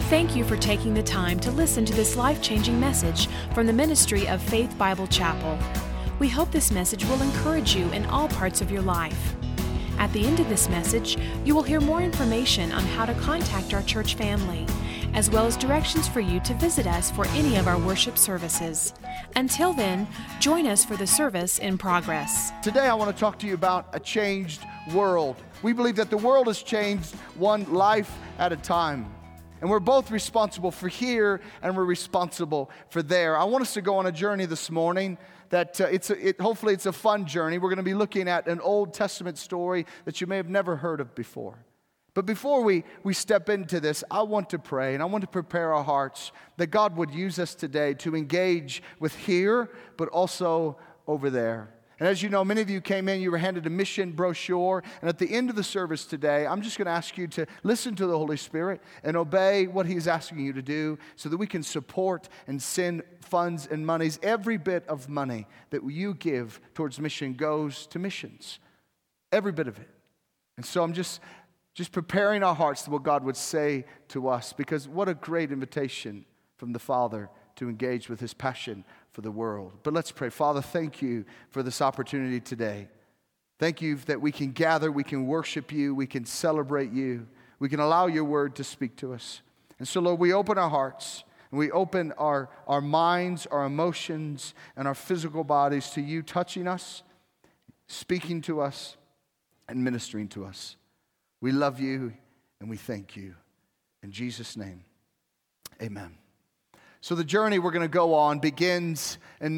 Thank you for taking the time to listen to this life-changing message from the ministry of Faith Bible Chapel. We hope this message will encourage you in all parts of your life. At the end of this message, you will hear more information on how to contact our church family, as well as directions for you to visit us for any of our worship services. Until then, join us for the service in progress. Today I want to talk to you about a changed world. We believe that the world has changed one life at a time. And we're both responsible for here and we're responsible for there. I want us to go on a journey this morning that hopefully it's a fun journey. We're going to be looking at an Old Testament story that you may have never heard of before. But before we step into this, I want to pray and I want to prepare our hearts that God would use us today to engage with here, but also over there. And as you know, many of you came in, you were handed a mission brochure. And at the end of the service today, I'm just going to ask you to listen to the Holy Spirit and obey what He's asking you to do so that we can support and send funds and monies. Every bit of money that you give towards mission goes to missions. Every bit of it. And so I'm just preparing our hearts to what God would say to us, because what a great invitation from the Father to engage with His passion for the world. But let's pray. Father, thank you for this opportunity today. Thank you that we can gather, we can worship you, we can celebrate you, we can allow your word to speak to us. And so, Lord, we open our hearts, and we open our minds, our emotions, and our physical bodies to you touching us, speaking to us, and ministering to us. We love you, and we thank you. In Jesus' name, amen. So the journey we're going to go on begins in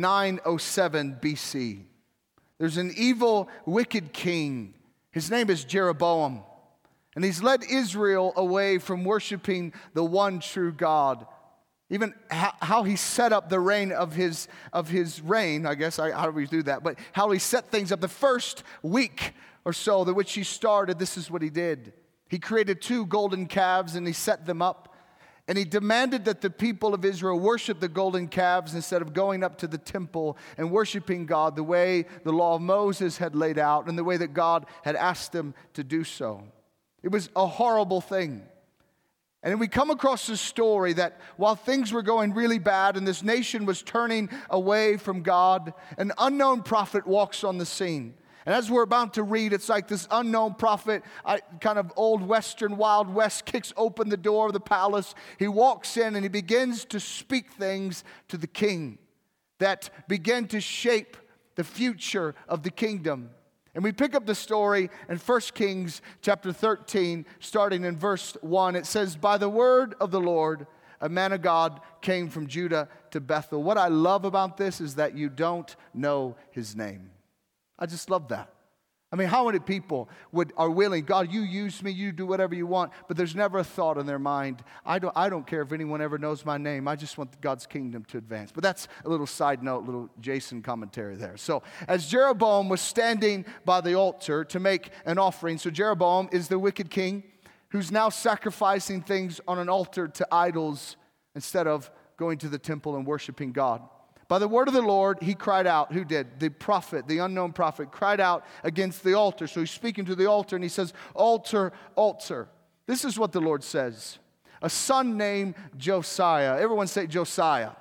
907 BC. There's an evil, wicked king. His name is Jeroboam. And he's led Israel away from worshiping the one true God. Even how he set up the reign of his reign, I guess, how do we do that? But how he set things up. The first week or so that which he started, this is what he did. He created 2 golden calves and he set them up. And he demanded that the people of Israel worship the golden calves instead of going up to the temple and worshiping God the way the law of Moses had laid out and the way that God had asked them to do so. It was a horrible thing. And then we come across this story that while things were going really bad and this nation was turning away from God, an unknown prophet walks on the scene. And as we're about to read, it's like this unknown prophet, kind of old Western, Wild West, kicks open the door of the palace. He walks in and he begins to speak things to the king that begin to shape the future of the kingdom. And we pick up the story in 1 Kings chapter 13, starting in verse 1. It says, "By the word of the Lord, a man of God came from Judah to Bethel." What I love about this is that you don't know his name. I just love that. I mean, how many people are willing, God, you use me, you do whatever you want, but there's never a thought in their mind, I don't care if anyone ever knows my name, I just want God's kingdom to advance. But that's a little side note, little Jason commentary there. So as Jeroboam was standing by the altar to make an offering, so Jeroboam is the wicked king who's now sacrificing things on an altar to idols instead of going to the temple and worshiping God. By the word of the Lord, he cried out. Who did? The prophet, the unknown prophet, cried out against the altar. So he's speaking to the altar and he says, "Altar, altar." This is what the Lord says. "A son named Josiah," everyone say Josiah,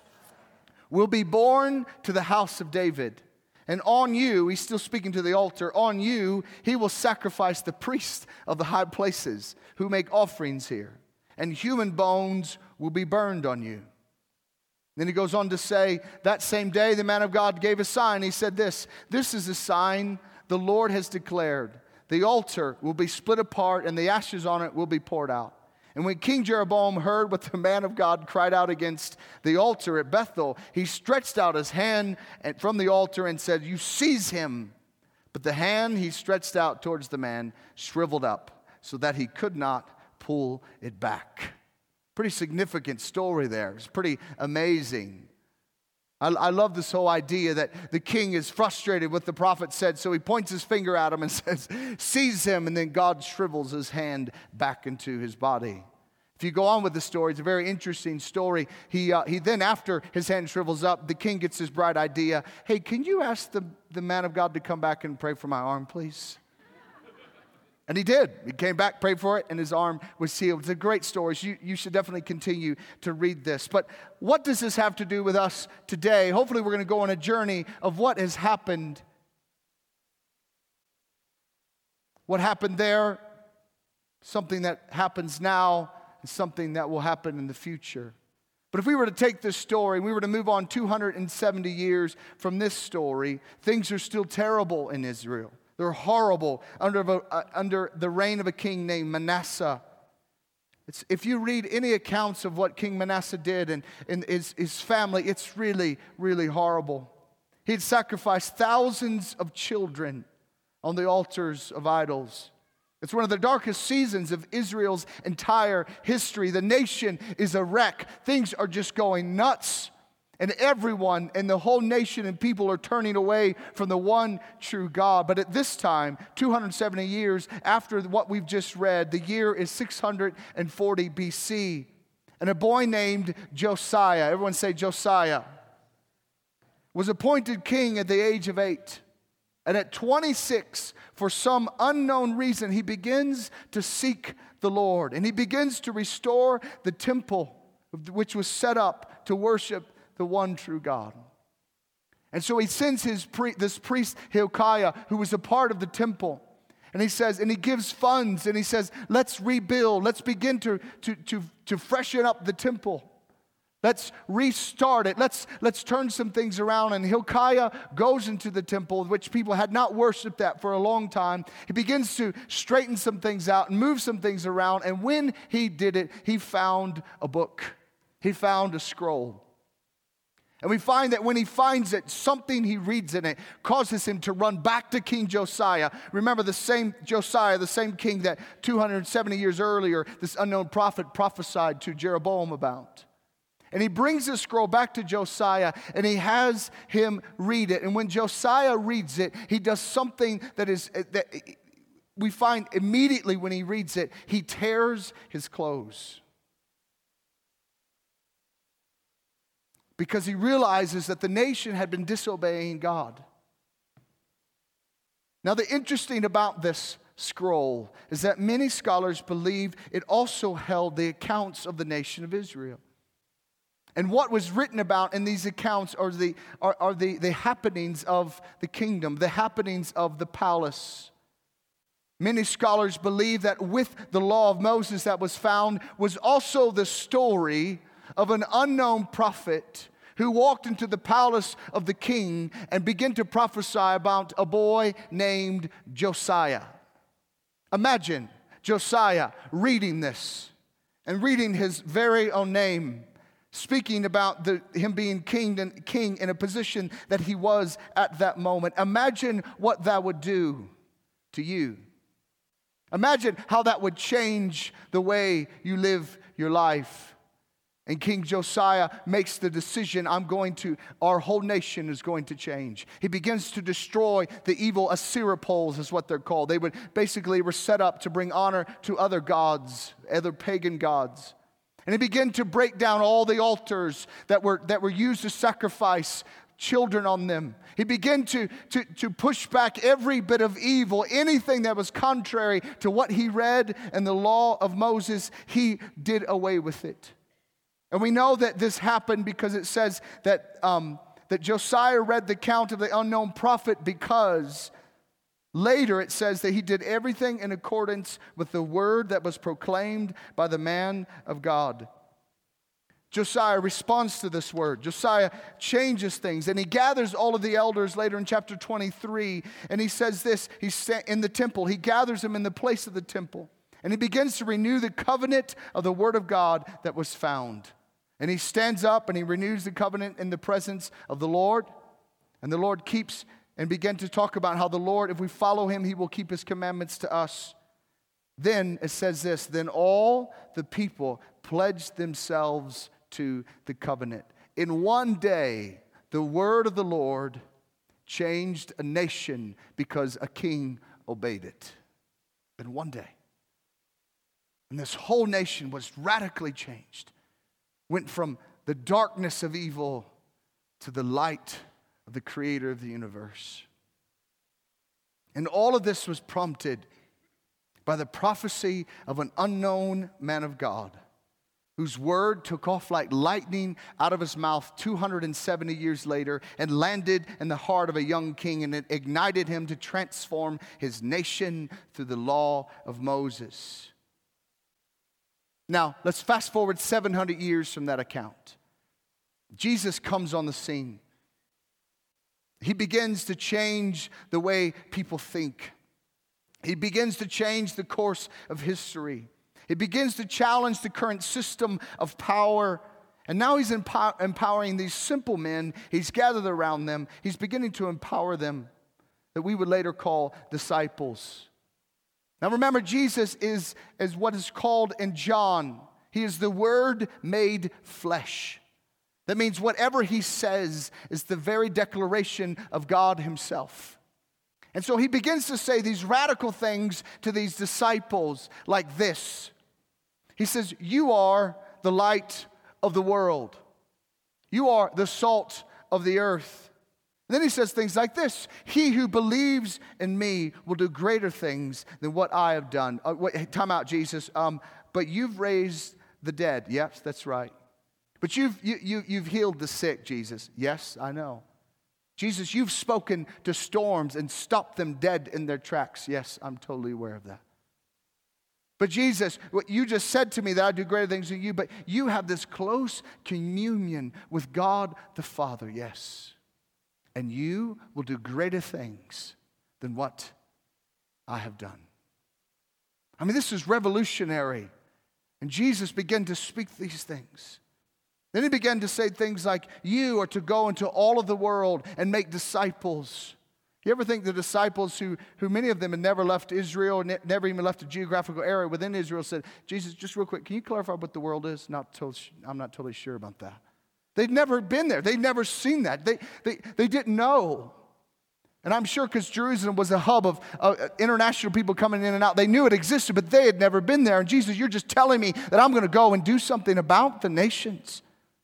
"will be born to the house of David. And on you," he's still speaking to the altar, "on you he will sacrifice the priests of the high places who make offerings here. And human bones will be burned on you." Then he goes on to say, that same day the man of God gave a sign. He said this is a sign the Lord has declared. The altar will be split apart and the ashes on it will be poured out. And when King Jeroboam heard what the man of God cried out against the altar at Bethel, he stretched out his hand from the altar and said, "You seize him." But the hand he stretched out towards the man shriveled up so that he could not pull it back. Pretty significant story there. It's pretty amazing. I love this whole idea that the king is frustrated with what the prophet said, so he points his finger at him and says, "Seize him," and then God shrivels his hand back into his body. If you go on with the story, it's a very interesting story. He then, after his hand shrivels up, the king gets this bright idea. "Hey, can you ask the man of God to come back and pray for my arm, please?" And he did. He came back, prayed for it, and his arm was healed. It's a great story. So you should definitely continue to read this. But what does this have to do with us today? Hopefully we're going to go on a journey of what has happened. What happened there, something that happens now, and something that will happen in the future. But if we were to take this story, we were to move on 270 years from this story, things are still terrible in Israel. They're horrible under the reign of a king named Manasseh. If you read any accounts of what King Manasseh did and his family, it's really, really horrible. He'd sacrificed thousands of children on the altars of idols. It's one of the darkest seasons of Israel's entire history. The nation is a wreck. Things are just going nuts. And everyone and the whole nation and people are turning away from the one true God. But at this time, 270 years after what we've just read, the year is 640 BC. And a boy named Josiah, everyone say Josiah, was appointed king at the age of 8. And at 26, for some unknown reason, he begins to seek the Lord. And he begins to restore the temple which was set up to worship the one true God. And so he sends this priest Hilkiah, who was a part of the temple. And he says, and he gives funds, and he says, let's rebuild. Let's begin to freshen up the temple. Let's restart it. Let's turn some things around. And Hilkiah goes into the temple, which people had not worshiped at for a long time. He begins to straighten some things out and move some things around. And when he did it, he found a book. He found a scroll. And we find that when he finds it, something he reads in it causes him to run back to King Josiah. Remember, the same Josiah, the same king that 270 years earlier, this unknown prophet prophesied to Jeroboam about. And he brings the scroll back to Josiah, and he has him read it. And when Josiah reads it, he does something that we find immediately when he reads it. He tears his clothes. Because he realizes that the nation had been disobeying God. Now, the interesting about this scroll is that many scholars believe it also held the accounts of the nation of Israel. And what was written about in these accounts are the happenings of the kingdom, the happenings of the palace. Many scholars believe that with the law of Moses that was found was also the story of an unknown prophet who walked into the palace of the king and began to prophesy about a boy named Josiah. Imagine Josiah reading this and reading his very own name, speaking about him being king in a position that he was at that moment. Imagine what that would do to you. Imagine how that would change the way you live your life. And King Josiah makes the decision, our whole nation is going to change. He begins to destroy the evil Asherah poles, is what they're called. They were set up to bring honor to other gods, other pagan gods. And he began to break down all the altars that were used to sacrifice children on them. He began to push back every bit of evil, anything that was contrary to what he read in the law of Moses, he did away with it. And we know that this happened because it says that Josiah read the account of the unknown prophet, because later it says that he did everything in accordance with the word that was proclaimed by the man of God. Josiah responds to this word. Josiah changes things, and he gathers all of the elders later in chapter 23, and he says this, he's in the temple. He gathers them in the place of the temple, and he begins to renew the covenant of the word of God that was found. And he stands up and he renews the covenant in the presence of the Lord. And the Lord keeps and began to talk about how the Lord, if we follow him, he will keep his commandments to us. Then it says this, then all the people pledged themselves to the covenant. In one day, the word of the Lord changed a nation because a king obeyed it. In one day. And this whole nation was radically changed. Went from the darkness of evil to the light of the creator of the universe. And all of this was prompted by the prophecy of an unknown man of God, whose word took off like lightning out of his mouth 270 years later and landed in the heart of a young king, and it ignited him to transform his nation through the law of Moses. Now, let's fast forward 700 years from that account. Jesus comes on the scene. He begins to change the way people think. He begins to change the course of history. He begins to challenge the current system of power. And now he's empowering these simple men. He's gathered around them. He's beginning to empower them, that we would later call disciples. Now remember, Jesus is what is called in John. He is the Word made flesh. That means whatever he says is the very declaration of God himself. And so he begins to say these radical things to these disciples like this. He says, you are the light of the world. You are the salt of the earth. And then he says things like this. He who believes in me will do greater things than what I have done. Wait, time out, Jesus. But you've raised the dead. Yes, that's right. But you've healed the sick, Jesus. Yes, I know. Jesus, you've spoken to storms and stopped them dead in their tracks. Yes, I'm totally aware of that. But Jesus, what you just said to me that I do greater things than you, but you have this close communion with God the Father. Yes. And you will do greater things than what I have done. I mean, this is revolutionary. And Jesus began to speak these things. Then he began to say things like, you are to go into all of the world and make disciples. You ever think the disciples who many of them had never left Israel, never even left a geographical area within Israel, said, Jesus, just real quick, can you clarify what the world is? I'm not totally sure about that. They'd never been there. They'd never seen that. They didn't know. And I'm sure because Jerusalem was a hub of international people coming in and out. They knew it existed, but they had never been there. And Jesus, you're just telling me that I'm going to go and do something about the nations.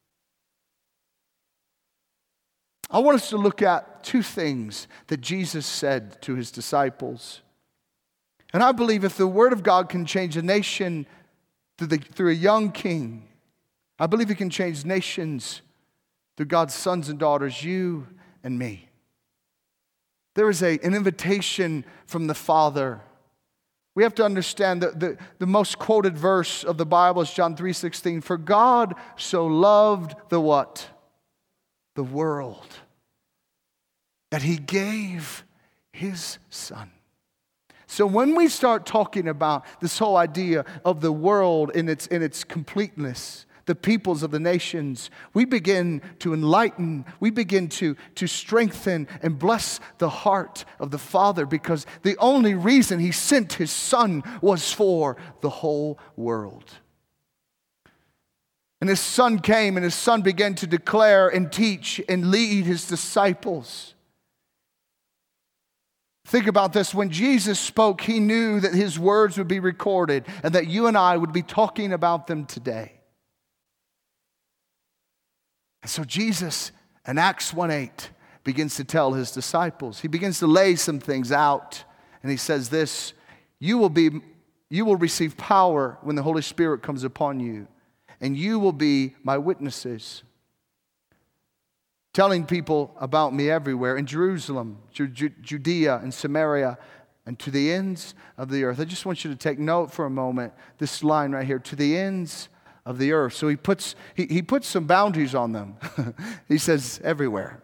I want us to look at two things that Jesus said to his disciples. And I believe if the Word of God can change a nation through a young king, I believe it can change nations through God's sons and daughters, you and me. There is an invitation from the Father. We have to understand that the most quoted verse of the Bible is John 3:16. For God so loved the what? The world, that he gave his Son. So when we start talking about this whole idea of the world in its completeness, the peoples of the nations, we begin to enlighten, we begin to strengthen and bless the heart of the Father, because the only reason he sent his Son was for the whole world. And his Son came, and his Son began to declare and teach and lead his disciples. Think about this. When Jesus spoke, he knew that his words would be recorded and that you and I would be talking about them today. And so Jesus, in Acts 1:8, begins to tell his disciples. He begins to lay some things out. And he says this, you will receive power when the Holy Spirit comes upon you. And you will be my witnesses, telling people about me everywhere, in Jerusalem, Judea, and Samaria, and to the ends of the earth. I just want you to take note for a moment, this line right here, to the ends of the earth. So he puts some boundaries on them. He says, everywhere.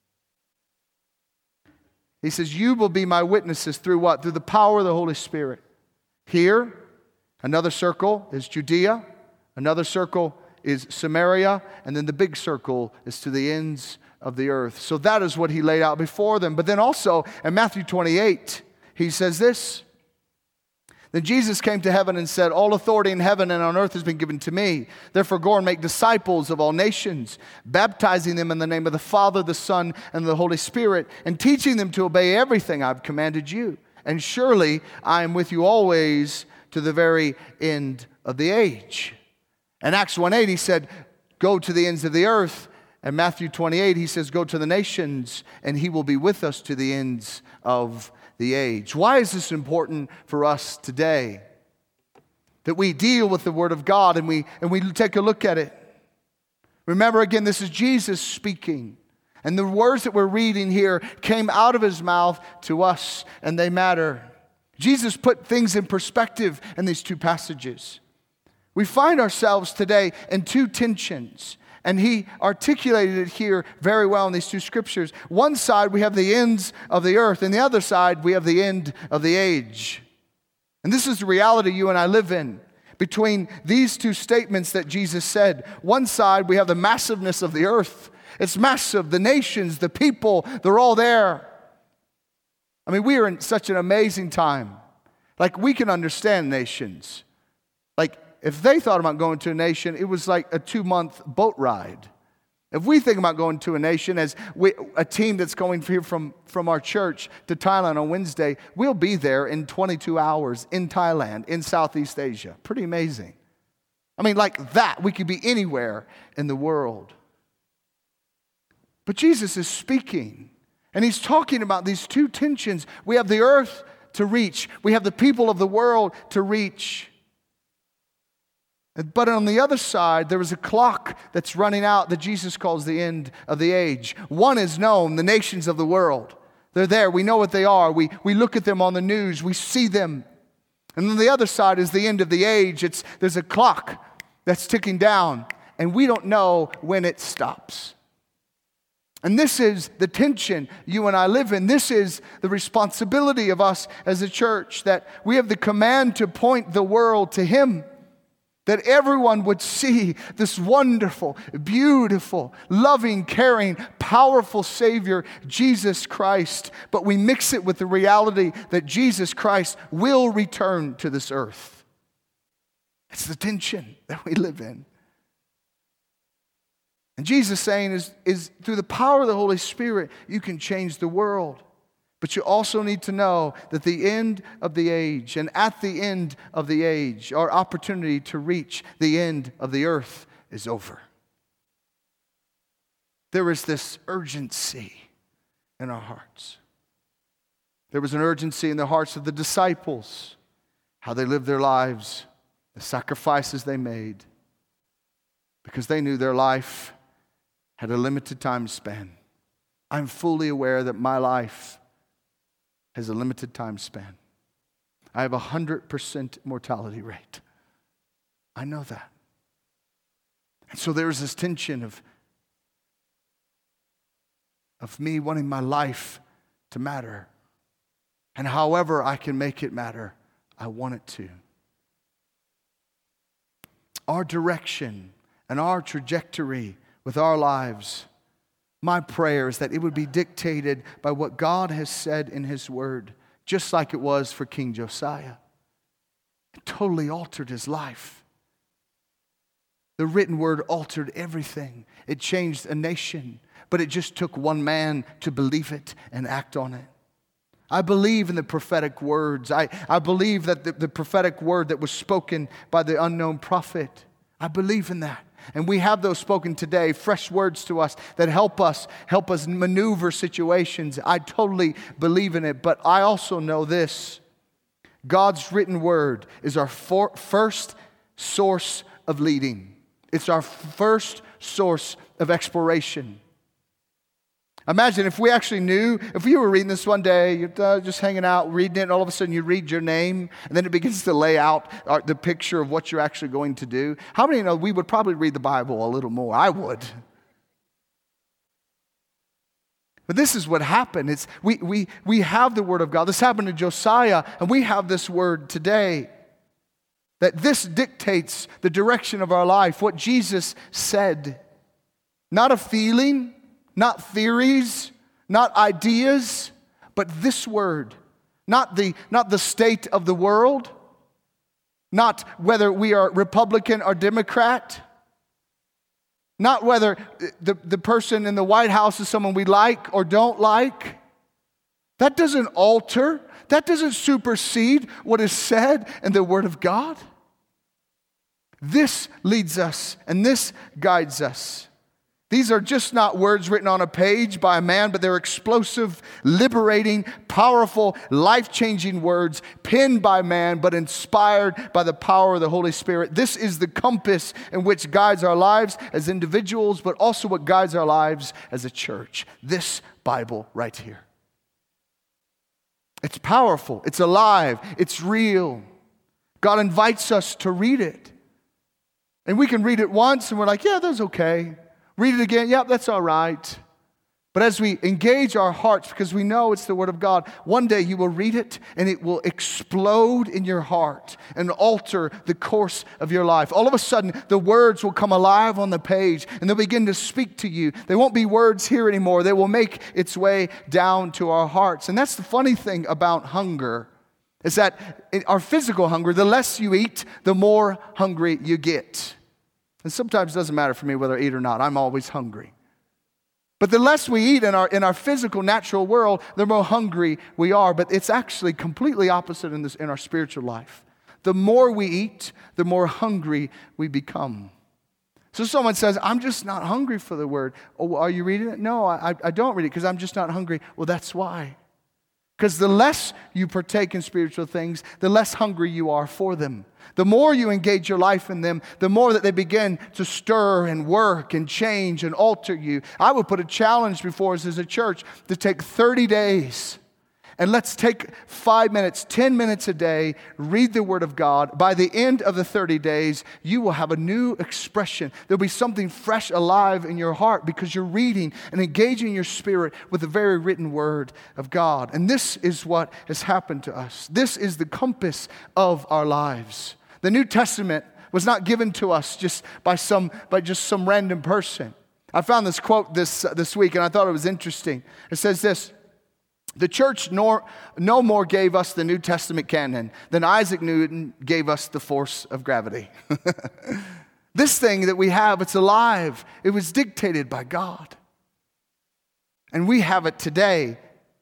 He says, you will be my witnesses through what? Through the power of the Holy Spirit. Here, another circle is Judea. Another circle is Samaria, and then the big circle is to the ends of the earth. So that is what he laid out before them. But then also in Matthew 28, he says this. Then Jesus came to heaven and said, all authority in heaven and on earth has been given to me. Therefore go and make disciples of all nations, baptizing them in the name of the Father, the Son, and the Holy Spirit, and teaching them to obey everything I've commanded you. And surely I am with you always to the very end of the age. In Acts 1:8, he said, go to the ends of the earth. And Matthew 28, he says, go to the nations, and he will be with us to the ends of the age. Why is this important for us today? That we deal with the Word of God and we take a look at it. Remember again, this is Jesus speaking. And the words that we're reading here came out of his mouth to us, and they matter. Jesus put things in perspective in these two passages. We find ourselves today in two tensions, and he articulated it here very well in these two scriptures. One side, we have the ends of the earth, and the other side, we have the end of the age. And this is the reality you and I live in. Between these two statements that Jesus said, one side, we have the massiveness of the earth. It's massive. The nations, the people, they're all there. I mean, we are in such an amazing time. Like, we can understand nations. Like, if they thought about going to a nation, it was like a 2-month boat ride. If we think about going to a nation, as a team that's going here from our church to Thailand on Wednesday, we'll be there in 22 hours in Thailand, in Southeast Asia. Pretty amazing. I mean, like that, we could be anywhere in the world. But Jesus is speaking, and he's talking about these two tensions. We have the earth to reach. We have the people of the world to reach. But on the other side, there is a clock that's running out that Jesus calls the end of the age. One is known, the nations of the world. They're there. We know what they are. We look at them on the news. We see them. And then the other side is the end of the age. There's a clock that's ticking down, and we don't know when it stops. And this is the tension you and I live in. This is the responsibility of us as a church, that we have the command to point the world to Him, that everyone would see this wonderful, beautiful, loving, caring, powerful Savior, Jesus Christ. But we mix it with the reality that Jesus Christ will return to this earth. It's the tension that we live in. And Jesus saying is through the power of the Holy Spirit, you can change the world. But you also need to know that the end of the age, and at the end of the age, our opportunity to reach the end of the earth is over. There is this urgency in our hearts. There was an urgency in the hearts of the disciples, how they lived their lives, the sacrifices they made, because they knew their life had a limited time span. I'm fully aware that my life has a limited time span. I have 100% mortality rate. I know that. And so there's this tension of me wanting my life to matter. And however I can make it matter, I want it to. Our direction and our trajectory with our lives, my prayer is that it would be dictated by what God has said in His Word, just like it was for King Josiah. It totally altered his life. The written Word altered everything. It changed a nation, but it just took one man to believe it and act on it. I believe in the prophetic words. I believe that the prophetic word that was spoken by the unknown prophet, I believe in that. And we have those spoken today, fresh words to us that help us maneuver situations. I totally believe in it, but I also know this. God's written word is our first source of leading. It's our first source of exploration. Imagine if we actually knew, if you were reading this one day, you're just hanging out, reading it, and all of a sudden you read your name, and then it begins to lay out the picture of what you're actually going to do. How many know we would probably read the Bible a little more? I would. But this is what happened. It's we have the Word of God. This happened to Josiah, and we have this Word today. That this dictates the direction of our life, what Jesus said. Not a feeling, not theories, not ideas, but this word. Not the state of the world, not whether we are Republican or Democrat, not whether the person in the White House is someone we like or don't like. That doesn't alter, that doesn't supersede what is said in the Word of God. This leads us and this guides us. These are just not words written on a page by a man, but they're explosive, liberating, powerful, life-changing words penned by man, but inspired by the power of the Holy Spirit. This is the compass in which guides our lives as individuals, but also what guides our lives as a church. This Bible right here. It's powerful, it's alive, it's real. God invites us to read it. And we can read it once and we're like, yeah, that's okay. Read it again, yep, that's all right. But as we engage our hearts, because we know it's the Word of God, one day you will read it and it will explode in your heart and alter the course of your life. All of a sudden, the words will come alive on the page and they'll begin to speak to you. They won't be words here anymore. They will make its way down to our hearts. And that's the funny thing about hunger, is that in our physical hunger, the less you eat, the more hungry you get. And sometimes it doesn't matter for me whether I eat or not. I'm always hungry. But the less we eat in our physical, natural world, the more hungry we are. But it's actually completely opposite in our spiritual life. The more we eat, the more hungry we become. So someone says, I'm just not hungry for the Word. Oh, are you reading it? No, I don't read it because I'm just not hungry. Well, that's why. Because the less you partake in spiritual things, the less hungry you are for them. The more you engage your life in them, the more that they begin to stir and work and change and alter you. I would put a challenge before us as a church to take 30 days. And let's take 5 minutes, 10 minutes a day, read the Word of God. By the end of the 30 days, you will have a new expression. There'll be something fresh, alive in your heart because you're reading and engaging your spirit with the very written Word of God. And this is what has happened to us. This is the compass of our lives. The New Testament was not given to us just by some random person. I found this quote this week, and I thought it was interesting. It says this: the church no more gave us the New Testament canon than Isaac Newton gave us the force of gravity. This thing that we have, it's alive. It was dictated by God. And we have it today.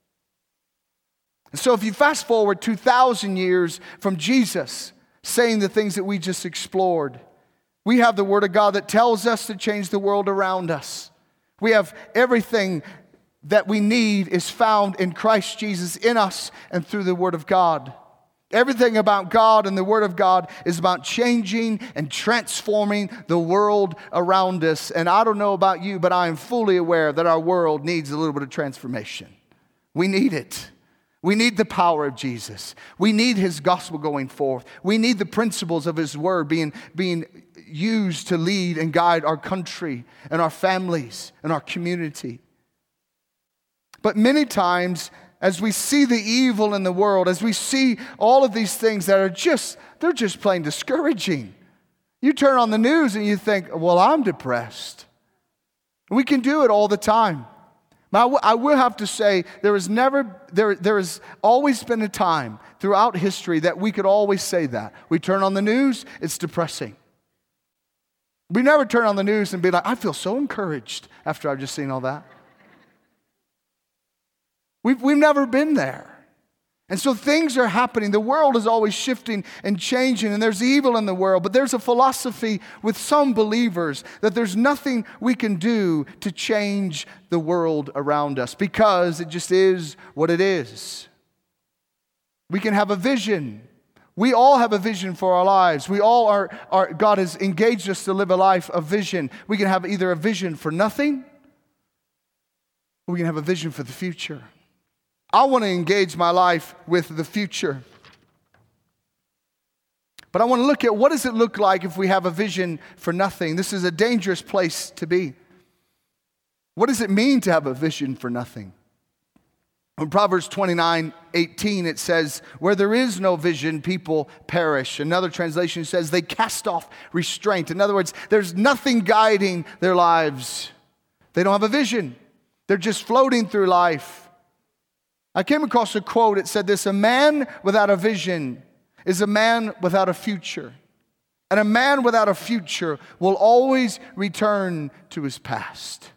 So if you fast forward 2,000 years from Jesus saying the things that we just explored, we have the Word of God that tells us to change the world around us. We have everything that we need is found in Christ Jesus in us and through the Word of God. Everything about God and the Word of God is about changing and transforming the world around us. And I don't know about you, but I am fully aware that our world needs a little bit of transformation. We need it. We need the power of Jesus. We need His gospel going forth. We need the principles of His Word being used to lead and guide our country and our families and our community. But many times, as we see the evil in the world, as we see all of these things that are they're just plain discouraging. You turn on the news and you think, well, I'm depressed. We can do it all the time. Now, I will have to say, there has always been a time throughout history that we could always say that. We turn on the news, it's depressing. We never turn on the news and be like, I feel so encouraged after I've just seen all that. We've never been there. And so things are happening. The world is always shifting and changing, and there's evil in the world. But there's a philosophy with some believers that there's nothing we can do to change the world around us because it just is what it is. We can have a vision. We all have a vision for our lives. We all are God has engaged us to live a life of vision. We can have either a vision for nothing, or we can have a vision for the future. I want to engage my life with the future. But I want to look at what does it look like if we have a vision for nothing. This is a dangerous place to be. What does it mean to have a vision for nothing? In Proverbs 29:18 it says, where there is no vision, people perish. Another translation says they cast off restraint. In other words, there's nothing guiding their lives. They don't have a vision. They're just floating through life. I came across a quote. It said this: a man without a vision is a man without a future. And a man without a future will always return to his past.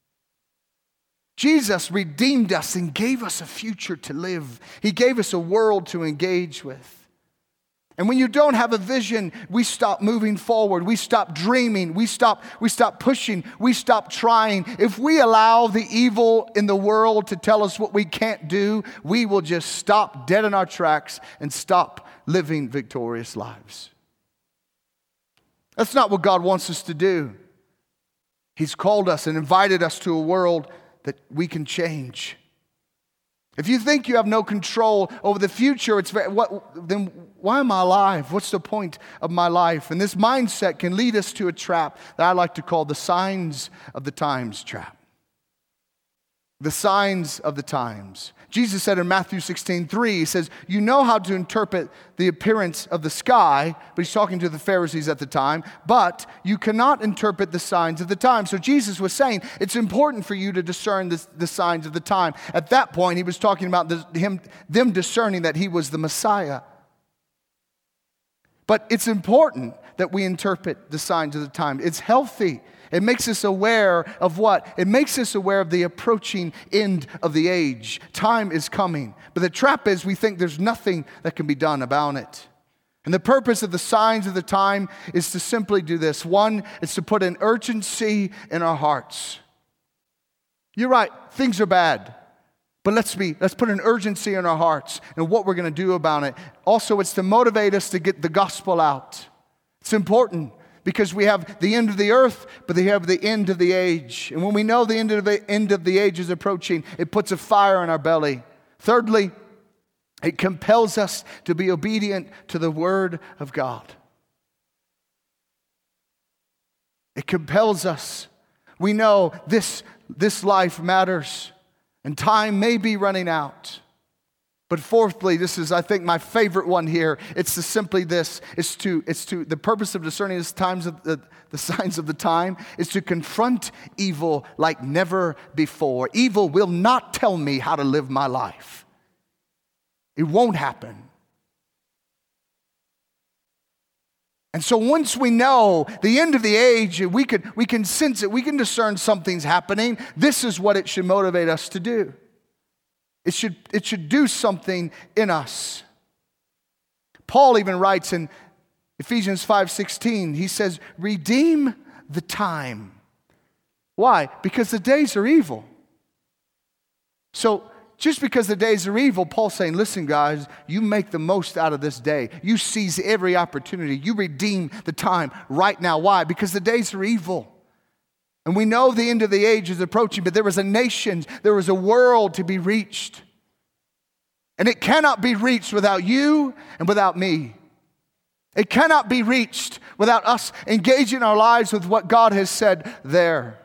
Jesus redeemed us and gave us a future to live. He gave us a world to engage with. And when you don't have a vision, we stop moving forward. We stop dreaming. We stop pushing. We stop trying. If we allow the evil in the world to tell us what we can't do, we will just stop dead in our tracks and stop living victorious lives. That's not what God wants us to do. He's called us and invited us to a world that we can change. If you think you have no control over the future, then why am I alive? What's the point of my life? And this mindset can lead us to a trap that I like to call the signs of the times trap. The signs of the times. Jesus said in Matthew 16:3, he says, you know how to interpret the appearance of the sky, but he's talking to the Pharisees at the time, but you cannot interpret the signs of the time. So Jesus was saying, it's important for you to discern the signs of the time. At that point, he was talking about them discerning that he was the Messiah. But it's important that we interpret the signs of the time. It's healthy. It makes us aware of what? It makes us aware of the approaching end of the age. Time is coming. But the trap is we think there's nothing that can be done about it. And the purpose of the signs of the time is to simply do this. One, it's to put an urgency in our hearts. You're right, things are bad. But let's put an urgency in our hearts and what we're going to do about it. Also, it's to motivate us to get the gospel out. It's important. Because we have the end of the earth, but they have the end of the age. And when we know the end of the age is approaching, it puts a fire in our belly. Thirdly, it compels us to be obedient to the Word of God. It compels us. We know this life matters, and time may be running out. But fourthly, this is, I think, my favorite one here. It's to simply this. It's to the purpose of discerning the signs of the time is to confront evil like never before. Evil will not tell me how to live my life. It won't happen. And so once we know the end of the age, we can sense it, we can discern something's happening. This is what it should motivate us to do. It should do something in us. Paul even writes in Ephesians 5:16, he says, redeem the time. Why? Because the days are evil. So just because the days are evil, Paul's saying, listen guys, you make the most out of this day. You seize every opportunity. You redeem the time right now. Why? Because the days are evil. And we know the end of the age is approaching, but there was a nation, there was a world to be reached. And it cannot be reached without you and without me. It cannot be reached without us engaging our lives with what God has said there.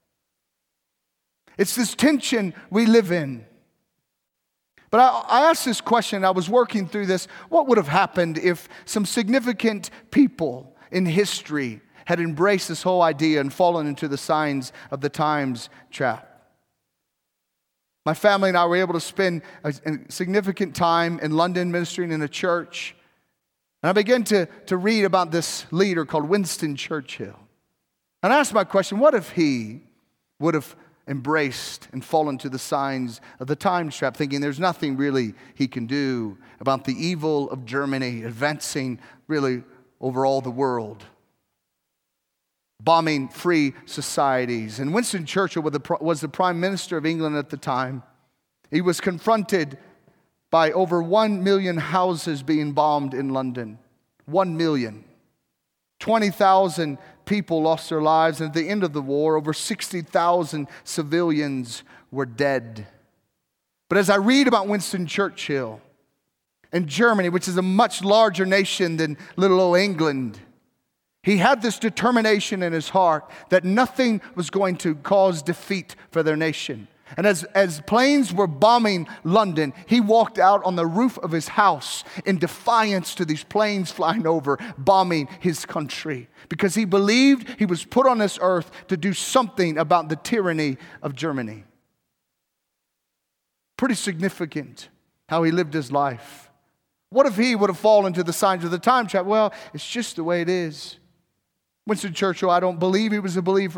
It's this tension we live in. But I asked this question, I was working through this. What would have happened if some significant people in history had embraced this whole idea and fallen into the signs of the times trap? My family and I were able to spend a significant time in London ministering in a church. And I began to read about this leader called Winston Churchill. And I asked my question, what if he would have embraced and fallen to the signs of the times trap, thinking there's nothing really he can do about the evil of Germany advancing really over all the world, bombing free societies. And Winston Churchill was the Prime Minister of England at the time. He was confronted by over 1 million houses being bombed in London. 1 million. 20,000 people lost their lives, and at the end of the war, over 60,000 civilians were dead. But as I read about Winston Churchill in Germany, which is a much larger nation than little old England, he had this determination in his heart that nothing was going to cause defeat for their nation. And as planes were bombing London, he walked out on the roof of his house in defiance to these planes flying over, bombing his country. Because he believed he was put on this earth to do something about the tyranny of Germany. Pretty significant how he lived his life. What if he would have fallen into the signs of the time trap? Well, it's just the way it is. Winston Churchill, I don't believe he was a believer.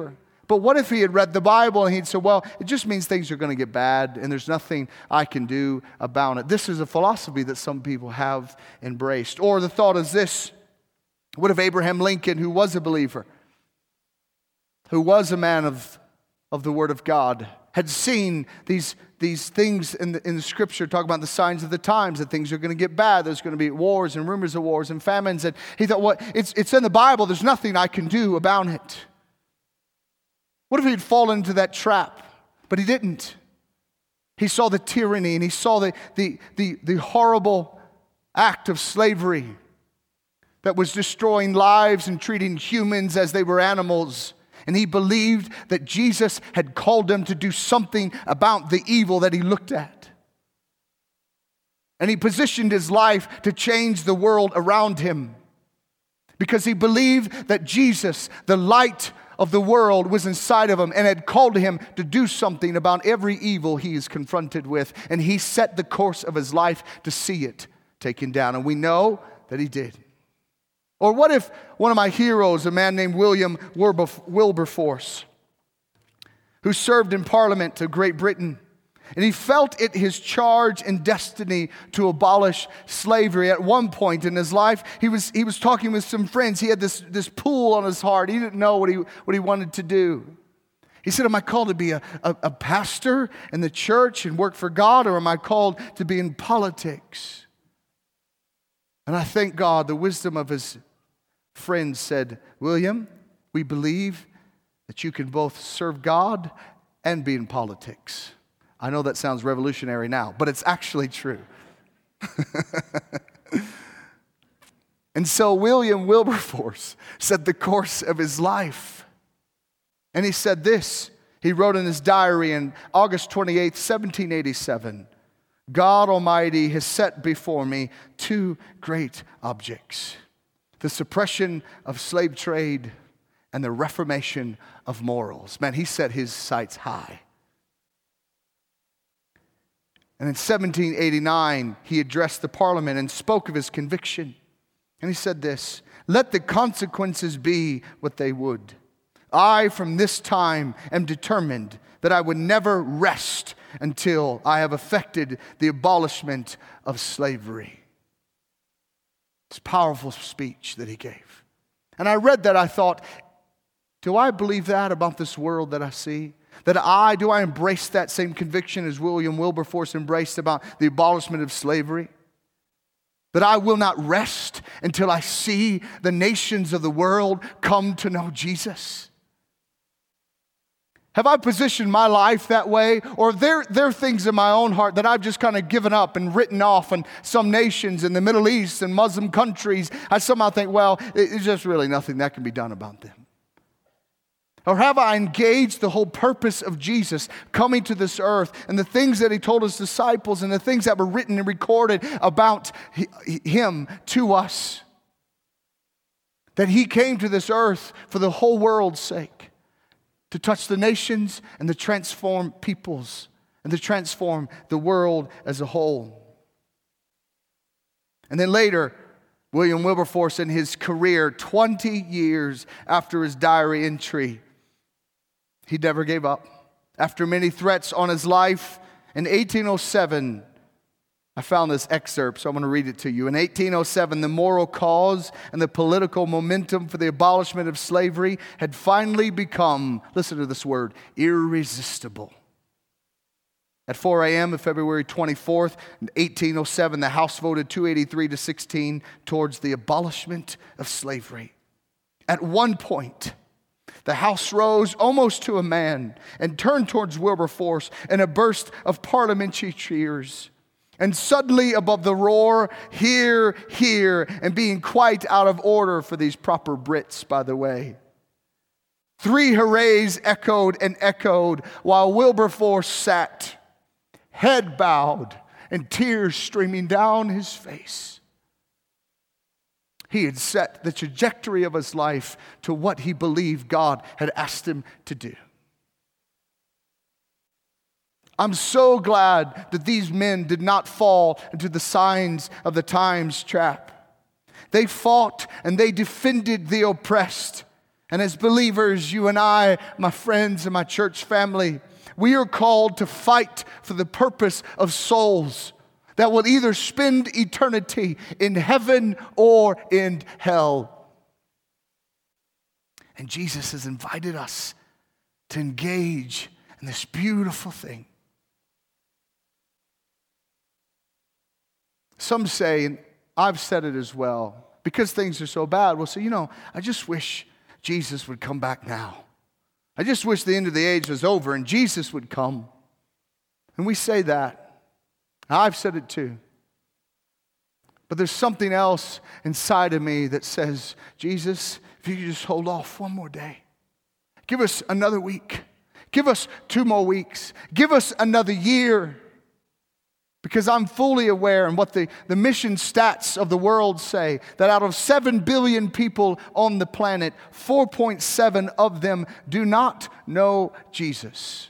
But what if he had read the Bible and he'd say, well, it just means things are going to get bad and there's nothing I can do about it. This is a philosophy that some people have embraced. Or the thought is this: what if Abraham Lincoln, who was a believer, who was a man of the Word of God, had seen these things in the Scripture talk about the signs of the times, that things are going to get bad, there's going to be wars and rumors of wars and famines, and he thought, well, it's in the Bible, there's nothing I can do about it. What if he'd fallen into that trap? But he didn't. He saw the tyranny and he saw the horrible act of slavery that was destroying lives and treating humans as they were animals. And he believed that Jesus had called him to do something about the evil that he looked at. And he positioned his life to change the world around him, because he believed that Jesus, the light of the world, was inside of him and had called him to do something about every evil he is confronted with. And he set the course of his life to see it taken down. And we know that he did. Or what if one of my heroes, a man named William Wilberforce, who served in Parliament of Great Britain, and he felt it his charge and destiny to abolish slavery. At one point in his life, he was talking with some friends. He had this pull on his heart. He didn't know what he wanted to do. He said, am I called to be a pastor in the church and work for God, or am I called to be in politics? And I thank God the wisdom of his friends said, William, we believe that you can both serve God and be in politics. I know that sounds revolutionary now, but it's actually true. And so William Wilberforce set the course of his life. And he said this. He wrote in his diary in August 28th, 1787, God Almighty has set before me two great objects: the suppression of slave trade and the reformation of morals. Man, he set his sights high. And in 1789, he addressed the Parliament and spoke of his conviction. And he said this: let the consequences be what they would, I from this time am determined that I would never rest until I have effected the abolishment of slavery. It's a powerful speech that he gave. And I read that, I thought, do I believe that about this world that I see? Do I embrace that same conviction as William Wilberforce embraced about the abolishment of slavery? That I will not rest until I see the nations of the world come to know Jesus? Have I positioned my life that way? Or there are things in my own heart that I've just kind of given up and written off, and some nations in the Middle East and Muslim countries, I somehow think, well, it's just really nothing that can be done about them. Or have I engaged the whole purpose of Jesus coming to this earth and the things that he told his disciples and the things that were written and recorded about him to us? That he came to this earth for the whole world's sake, to touch the nations and to transform peoples and to transform the world as a whole. And then later, William Wilberforce, in his career, 20 years after his diary entry, he never gave up. After many threats on his life, in 1807, I found this excerpt, so I'm going to read it to you. In 1807, the moral cause and the political momentum for the abolishment of slavery had finally become, listen to this word, irresistible. At 4 a.m. of February 24th, 1807, the House voted 283-16 towards the abolishment of slavery. At one point, the House rose almost to a man and turned towards Wilberforce in a burst of parliamentary cheers. And suddenly above the roar, hear, hear, and being quite out of order for these proper Brits, by the way, 3 hurrays echoed and echoed while Wilberforce sat, head bowed and tears streaming down his face. He had set the trajectory of his life to what he believed God had asked him to do. I'm so glad that these men did not fall into the signs of the times trap. They fought and they defended the oppressed. And as believers, you and I, my friends and my church family, we are called to fight for the purpose of souls that will either spend eternity in heaven or in hell. And Jesus has invited us to engage in this beautiful thing. Some say, and I've said it as well, because things are so bad, we'll say, I just wish Jesus would come back now. I just wish the end of the age was over and Jesus would come. And we say that. I've said it too. But there's something else inside of me that says, Jesus, if you could just hold off one more day. Give us another week. Give us 2 more weeks. Give us another year. Because I'm fully aware, and what the mission stats of the world say, that out of 7 billion people on the planet, 4.7 of them do not know Jesus.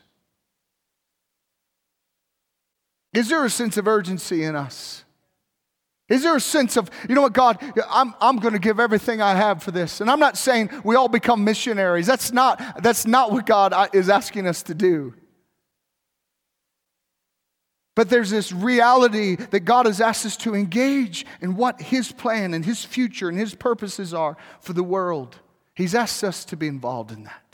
Is there a sense of urgency in us? Is there a sense of, God, I'm going to give everything I have for this. And I'm not saying we all become missionaries. That's not what God is asking us to do. But there's this reality that God has asked us to engage in what His plan and His future and His purposes are for the world. He's asked us to be involved in that.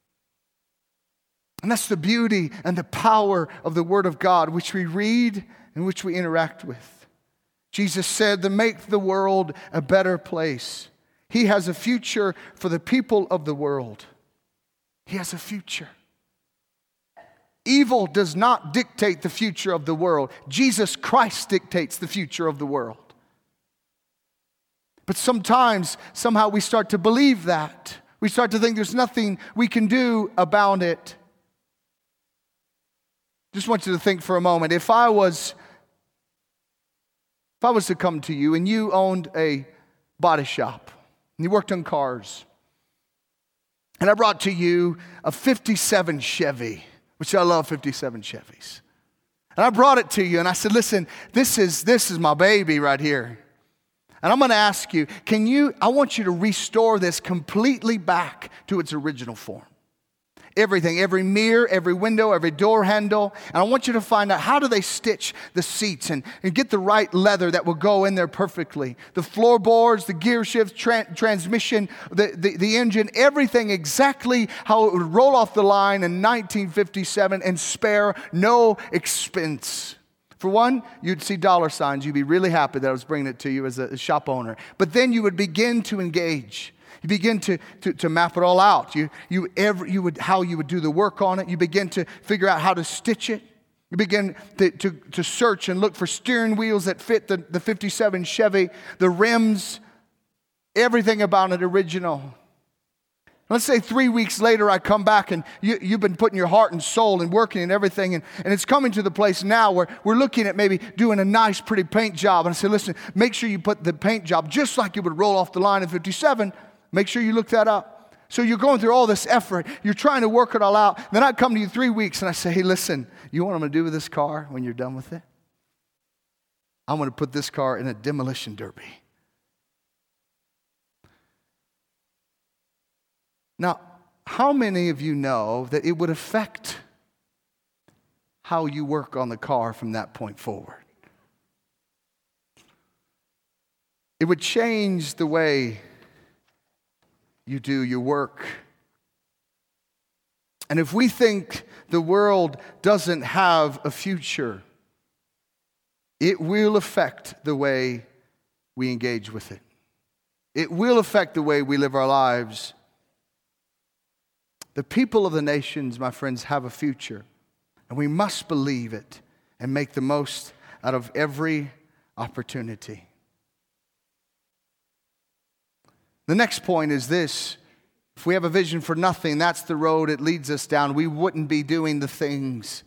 And that's the beauty and the power of the Word of God, which we read and which we interact with. Jesus said to make the world a better place. He has a future for the people of the world. He has a future. Evil does not dictate the future of the world. Jesus Christ dictates the future of the world. But somehow we start to believe that. We start to think there's nothing we can do about it. Just want you to think for a moment. If I was to come to you and you owned a body shop and you worked on cars, and I brought to you a 57 Chevy, which I love 57 Chevys. And I brought it to you and I said, listen, this is my baby right here. And I'm going to ask you, I want you to restore this completely back to its original form. Everything, every mirror, every window, every door handle. And I want you to find out, how do they stitch the seats and get the right leather that will go in there perfectly. The floorboards, the gear shifts, transmission, the engine, everything exactly how it would roll off the line in 1957 and spare no expense. For one, you'd see dollar signs. You'd be really happy that I was bringing it to you as a shop owner. But then you would begin to engage. You begin to map it all out. How you would do the work on it. You begin to figure out how to stitch it. You begin to search and look for steering wheels that fit the 57 Chevy, the rims, everything about it original. Let's say 3 weeks later I come back and you've been putting your heart and soul and working and everything, and it's coming to the place now where we're looking at maybe doing a nice pretty paint job. And I say, listen, make sure you put the paint job just like it would roll off the line in 57. Make sure you look that up. So you're going through all this effort. You're trying to work it all out. Then I come to you 3 weeks and I say, hey, listen, you know what I'm going to do with this car when you're done with it? I'm going to put this car in a demolition derby. Now, how many of you know that it would affect how you work on the car from that point forward? It would change the way you do your work. And if we think the world doesn't have a future, it will affect the way we engage with it. It will affect the way we live our lives. The people of the nations, my friends, have a future, and we must believe it and make the most out of every opportunity. The next point is this. If we have a vision for nothing, that's the road it leads us down. We wouldn't be doing the things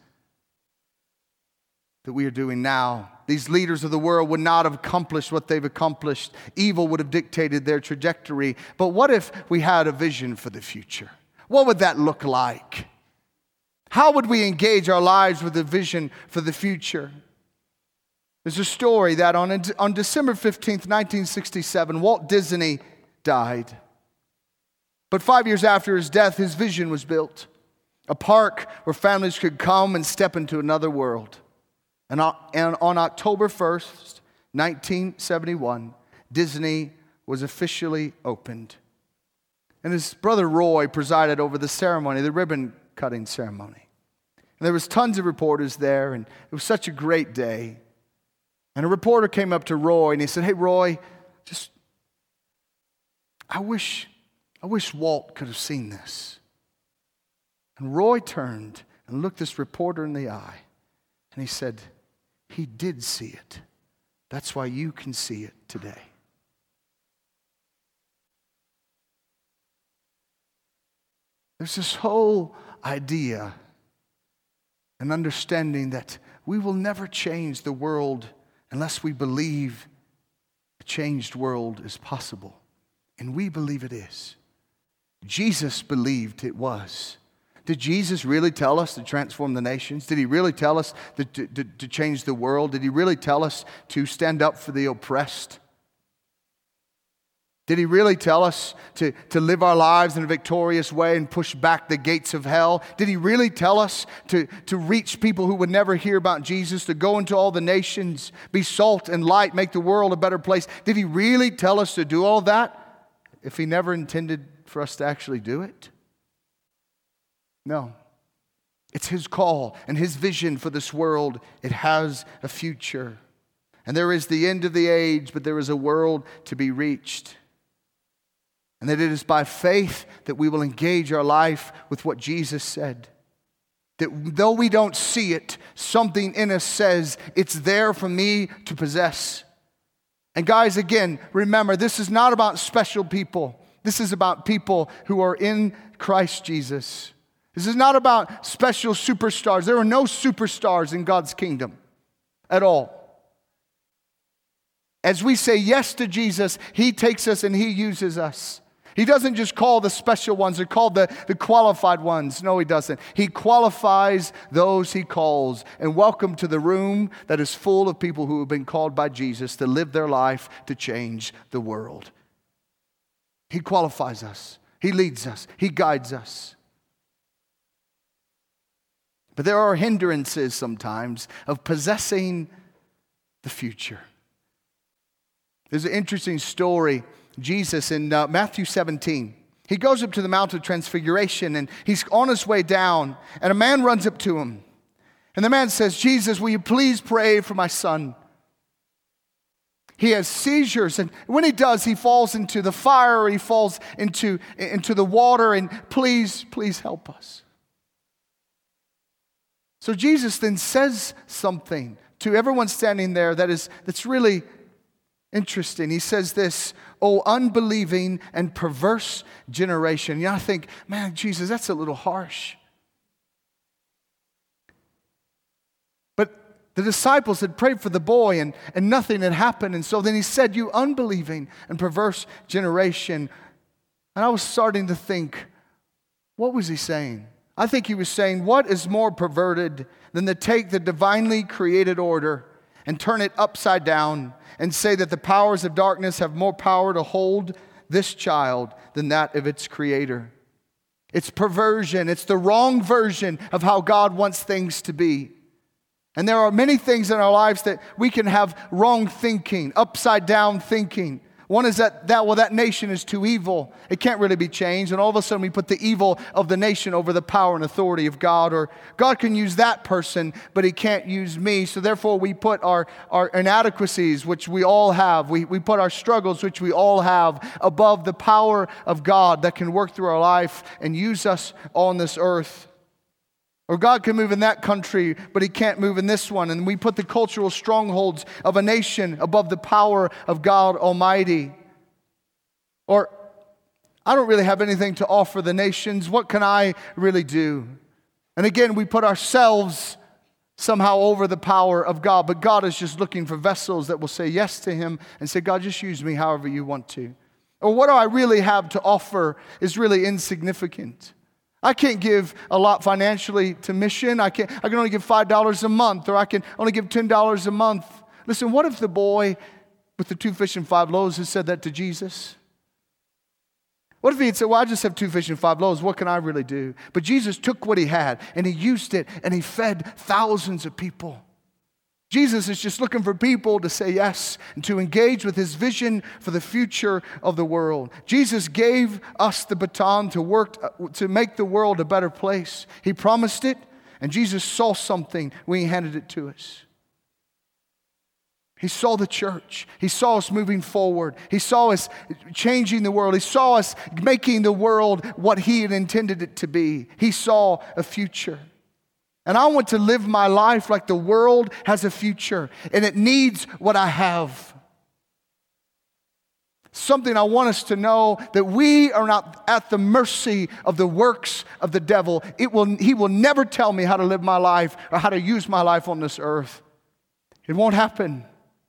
that we are doing now. These leaders of the world would not have accomplished what they've accomplished. Evil would have dictated their trajectory. But what if we had a vision for the future? What would that look like? How would we engage our lives with a vision for the future? There's a story that on December 15th, 1967, Walt Disney died. But 5 years after his death, his vision was built. A park where families could come and step into another world. And on October 1st, 1971, Disney was officially opened. And his brother Roy presided over the ceremony, the ribbon cutting ceremony. And there was tons of reporters there, and it was such a great day. And a reporter came up to Roy and he said, "Hey Roy, I wish Walt could have seen this." And Roy turned and looked this reporter in the eye, and he said, "He did see it. That's why you can see it today." There's this whole idea and understanding that we will never change the world unless we believe a changed world is possible. And we believe it is. Jesus believed it was. Did Jesus really tell us to transform the nations? Did he really tell us to change the world? Did he really tell us to stand up for the oppressed? Did he really tell us to live our lives in a victorious way and push back the gates of hell? Did he really tell us to reach people who would never hear about Jesus, to go into all the nations, be salt and light, make the world a better place? Did he really tell us to do all that if he never intended for us to actually do it? No. It's his call and his vision for this world. It has a future. And there is the end of the age, but there is a world to be reached. And that it is by faith that we will engage our life with what Jesus said. That though we don't see it, something in us says, it's there for me to possess. And guys, again, remember, this is not about special people. This is about people who are in Christ Jesus. This is not about special superstars. There are no superstars in God's kingdom at all. As we say yes to Jesus, he takes us and he uses us. He doesn't just call the special ones. They're called the qualified ones. No, he doesn't. He qualifies those he calls. And welcome to the room that is full of people who have been called by Jesus to live their life to change the world. He qualifies us. He leads us. He guides us. But there are hindrances sometimes of possessing the future. There's an interesting story. Jesus in Matthew 17. He goes up to the Mount of Transfiguration and he's on his way down and a man runs up to him. And the man says, "Jesus, will you please pray for my son? He has seizures, and when he does, he falls into the fire or he falls into the water, and please help us." So Jesus then says something to everyone standing there that's really interesting. He says this, "O unbelieving and perverse generation." I think, man, Jesus, that's a little harsh. But the disciples had prayed for the boy and nothing had happened. And so then he said, "You unbelieving and perverse generation." And I was starting to think, what was he saying? I think he was saying, what is more perverted than to take the divinely created order and turn it upside down and say that the powers of darkness have more power to hold this child than that of its creator? It's perversion. It's the wrong version of how God wants things to be. And there are many things in our lives that we can have wrong thinking, upside down thinking. One is that nation is too evil. It can't really be changed. And all of a sudden we put the evil of the nation over the power and authority of God. Or God can use that person, but he can't use me. So therefore we put our inadequacies, which we all have. We put our struggles, which we all have, above the power of God that can work through our life and use us on this earth. Or God can move in that country, but he can't move in this one. And we put the cultural strongholds of a nation above the power of God Almighty. Or, I don't really have anything to offer the nations. What can I really do? And again, we put ourselves somehow over the power of God. But God is just looking for vessels that will say yes to him and say, "God, just use me however you want to." Or what do I really have to offer is really insignificant. I can't give a lot financially to mission. I can only give $5 a month, or I can only give $10 a month. Listen, what if the boy with the 2 fish and 5 loaves had said that to Jesus? What if he had said, well, I just have 2 fish and 5 loaves. What can I really do? But Jesus took what he had and he used it and he fed thousands of people. Jesus is just looking for people to say yes and to engage with his vision for the future of the world. Jesus gave us the baton to work to make the world a better place. He promised it, and Jesus saw something when he handed it to us. He saw the church. He saw us moving forward. He saw us changing the world. He saw us making the world what he had intended it to be. He saw a future. And I want to live my life like the world has a future, and it needs what I have. Something I want us to know, that we are not at the mercy of the works of the devil. He will never tell me how to live my life or how to use my life on this earth. It won't happen.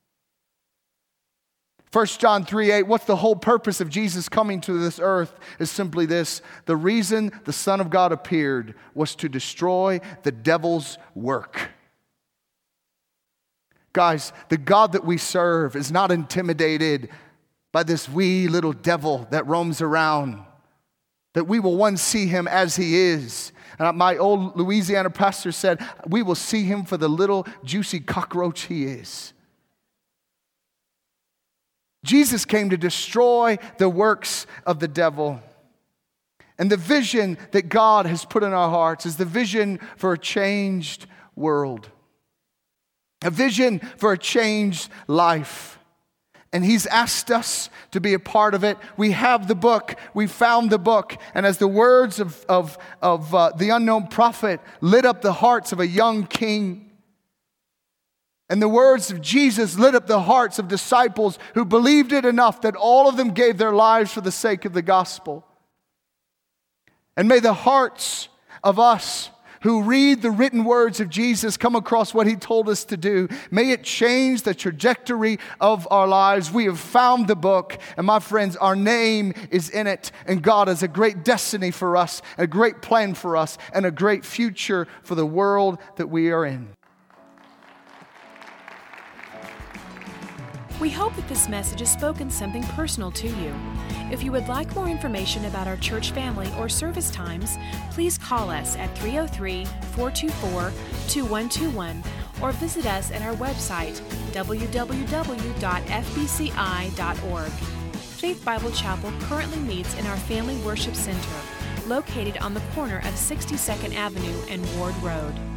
1 John 3:8, what's the whole purpose of Jesus coming to this earth is simply this: the reason the Son of God appeared was to destroy the devil's work. Guys, the God that we serve is not intimidated by this wee little devil that roams around, that we will one see him as he is. And my old Louisiana pastor said, we will see him for the little juicy cockroach he is. Jesus came to destroy the works of the devil. And the vision that God has put in our hearts is the vision for a changed world. A vision for a changed life. And he's asked us to be a part of it. We have the book. We found the book. And as the words of the unknown prophet lit up the hearts of a young king, and the words of Jesus lit up the hearts of disciples who believed it enough that all of them gave their lives for the sake of the gospel. And may the hearts of us who read the written words of Jesus come across what he told us to do. May it change the trajectory of our lives. We have found the book, and my friends, our name is in it. And God has a great destiny for us, a great plan for us, and a great future for the world that we are in. We hope that this message has spoken something personal to you. If you would like more information about our church family or service times, please call us at 303-424-2121 or visit us at our website, www.fbci.org. Faith Bible Chapel currently meets in our Family Worship Center, located on the corner of 62nd Avenue and Ward Road.